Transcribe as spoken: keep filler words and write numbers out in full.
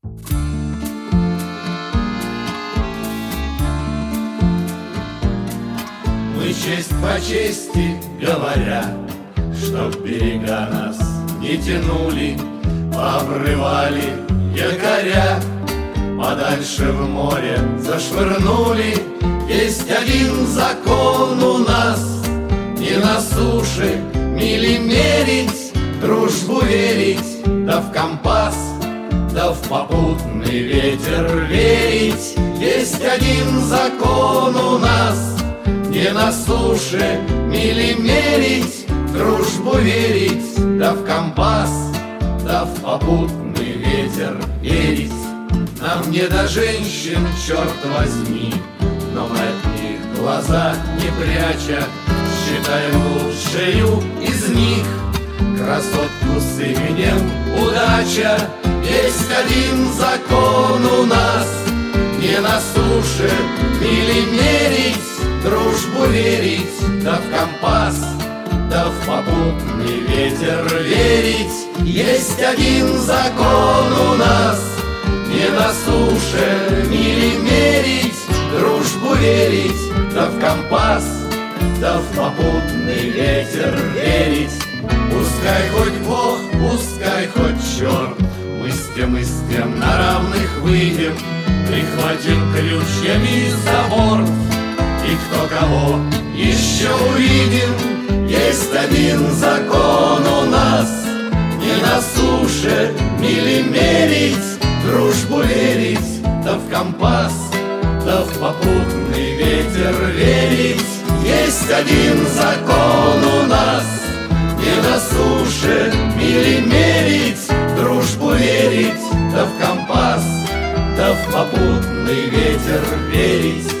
Мы честь по чести говоря, чтоб берега нас не тянули, обрывали якоря, подальше в море зашвырнули. Есть один закон у нас: не на суше мили мерить, дружбу верить, да в компас, да в попутный ветер верить. Есть один закон у нас: не на суше мили мерить, дружбу верить, да в компас, да в попутный ветер верить. Нам не до женщин, черт возьми, но мы от них глаза не пряча считаем лучшею из них красотку с именем удача. Есть один закон у нас: не на суше мили мерить, дружбу верить, да в компас, да в попутный ветер верить. Есть один закон у нас: не на суше мили мерить, дружбу верить, да в компас, да в попутный ветер верить. Пускай хоть Бог, пускай хоть черт, мы с тем и с тем на равных выйдем, прихватим крючьями за борт, и кто кого еще увидим. Есть один закон у нас: не на суше мили мерить, дружбу верить, да в компас, да в попутный ветер верить. Есть один закон у нас: не на суше мили мерить, дружбу верить, да в компас, да в попутный ветер верить.